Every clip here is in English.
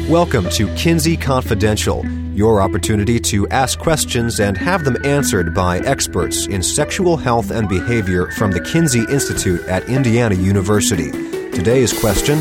Welcome to Kinsey Confidential, your opportunity to ask questions and have them answered by experts in sexual health and behavior from the Kinsey Institute at Indiana University. Today's question: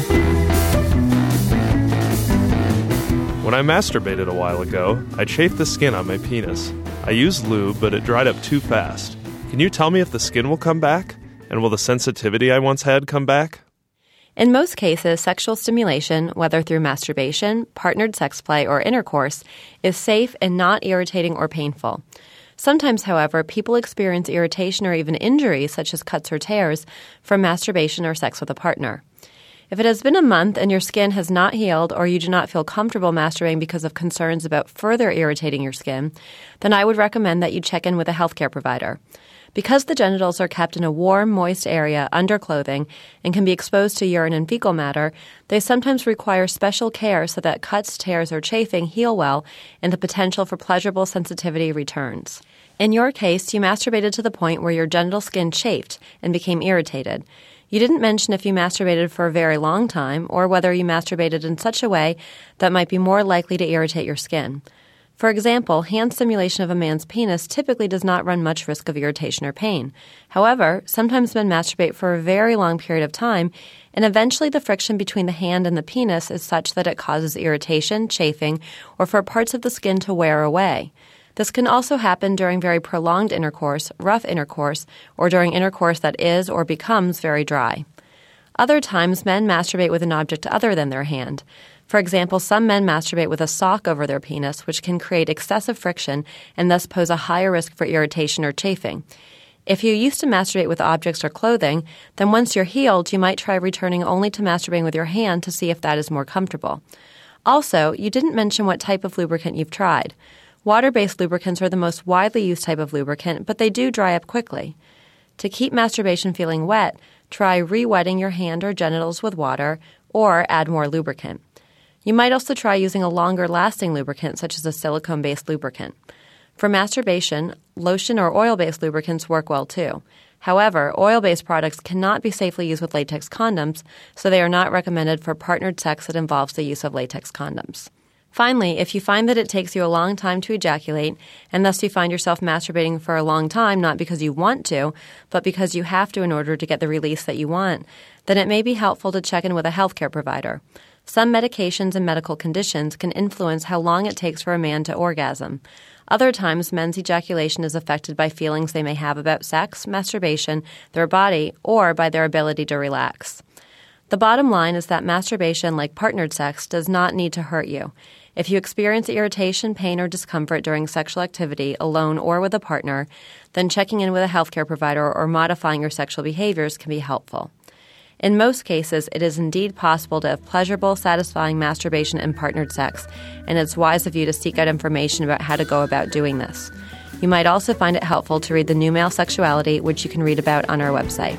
when I masturbated a while ago, I chafed the skin on my penis. I used lube, but it dried up too fast. Can you tell me if the skin will come back? And will the sensitivity I once had come back? In most cases, sexual stimulation, whether through masturbation, partnered sex play, or intercourse, is safe and not irritating or painful. Sometimes, however, people experience irritation or even injuries, such as cuts or tears, from masturbation or sex with a partner. If it has been a month and your skin has not healed or you do not feel comfortable masturbating because of concerns about further irritating your skin, then I would recommend that you check in with a healthcare provider. Because the genitals are kept in a warm, moist area under clothing and can be exposed to urine and fecal matter, they sometimes require special care so that cuts, tears, or chafing heal well and the potential for pleasurable sensitivity returns. In your case, you masturbated to the point where your genital skin chafed and became irritated. You didn't mention if you masturbated for a very long time or whether you masturbated in such a way that might be more likely to irritate your skin. For example, hand stimulation of a man's penis typically does not run much risk of irritation or pain. However, sometimes men masturbate for a very long period of time, and eventually the friction between the hand and the penis is such that it causes irritation, chafing, or for parts of the skin to wear away. This can also happen during very prolonged intercourse, rough intercourse, or during intercourse that is or becomes very dry. Other times, men masturbate with an object other than their hand. For example, some men masturbate with a sock over their penis, which can create excessive friction and thus pose a higher risk for irritation or chafing. If you used to masturbate with objects or clothing, then once you're healed, you might try returning only to masturbating with your hand to see if that is more comfortable. Also, you didn't mention what type of lubricant you've tried. Water-based lubricants are the most widely used type of lubricant, but they do dry up quickly. To keep masturbation feeling wet, try re-wetting your hand or genitals with water or add more lubricant. You might also try using a longer-lasting lubricant, such as a silicone-based lubricant. For masturbation, lotion or oil-based lubricants work well too. However, oil-based products cannot be safely used with latex condoms, so they are not recommended for partnered sex that involves the use of latex condoms. Finally, if you find that it takes you a long time to ejaculate, and thus you find yourself masturbating for a long time not because you want to, but because you have to in order to get the release that you want, then it may be helpful to check in with a healthcare provider. Some medications and medical conditions can influence how long it takes for a man to orgasm. Other times, men's ejaculation is affected by feelings they may have about sex, masturbation, their body, or by their ability to relax. The bottom line is that masturbation, like partnered sex, does not need to hurt you. If you experience irritation, pain, or discomfort during sexual activity, alone or with a partner, then checking in with a healthcare provider or modifying your sexual behaviors can be helpful. In most cases, it is indeed possible to have pleasurable, satisfying masturbation and partnered sex, and it's wise of you to seek out information about how to go about doing this. You might also find it helpful to read The New Male Sexuality, which you can read about on our website.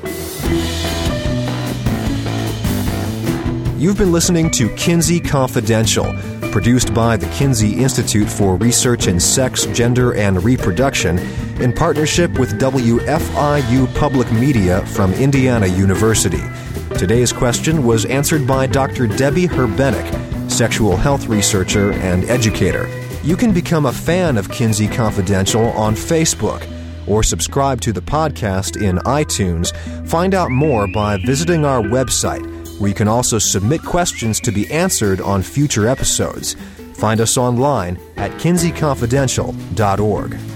You've been listening to Kinsey Confidential, produced by the Kinsey Institute for Research in Sex, Gender, and Reproduction in partnership with WFIU Public Media from Indiana University. Today's question was answered by Dr. Debbie Herbenek, sexual health researcher and educator. You can become a fan of Kinsey Confidential on Facebook or subscribe to the podcast in iTunes. Find out more by visiting our website, where you can also submit questions to be answered on future episodes. Find us online at kinseyconfidential.org.